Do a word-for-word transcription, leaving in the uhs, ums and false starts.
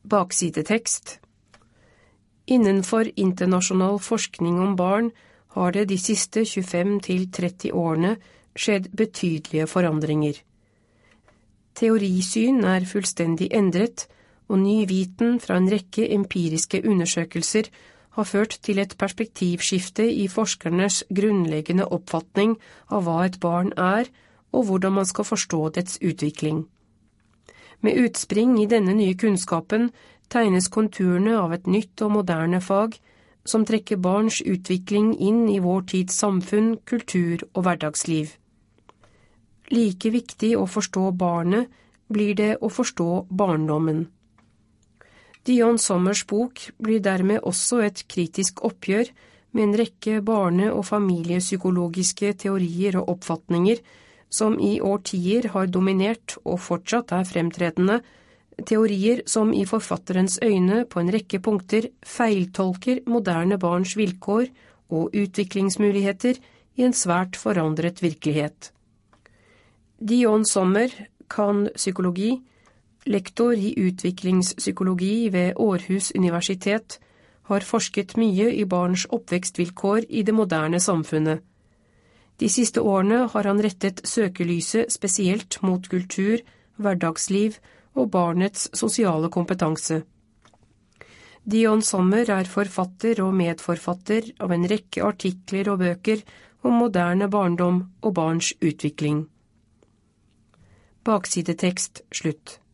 Baksidetekst. Innenfor internasjonal forskning om barn har det de siste tjuefem til tretti årene skjedd betydelige forandringer. Teorisyn er fullstendig endret, og ny viten fra en rekke empiriske undersøkelser har ført til et perspektivskifte i forskernes grunnleggende oppfatning av hva et barn er, og hvordan man skal forstå dets utvikling. Med utspring i denne nye kunnskapen tegnes konturene av et nytt og moderne fag, som trekker barns utvikling inn i vår tids samfunn, kultur og hverdagsliv. Like viktig å forstå barnet blir det å forstå barndommen. Dion Sommers bok blir dermed også et kritisk oppgjør med en rekke barne- og familiepsykologiske teorier og oppfatninger som i årtier har dominert og fortsatt er fremtredende, teorier som i forfatterens øyne på en rekke punkter feiltolker moderne barns vilkår og utviklingsmuligheter i en svært forandret virkelighet. Dion Sommer kan psykologi, lektor i utviklingspsykologi ved Aarhus Universitet, har forsket mye i barns oppvekstvilkår i det moderne samfunnet. De siste årene har han rettet søkelyset spesielt mot kultur, hverdagsliv og barnets sosiale kompetanse. Dion Sommer er forfatter og medforfatter av en rekke artikler og bøker om moderne barndom og barns utvikling. Baksidetekst slutt.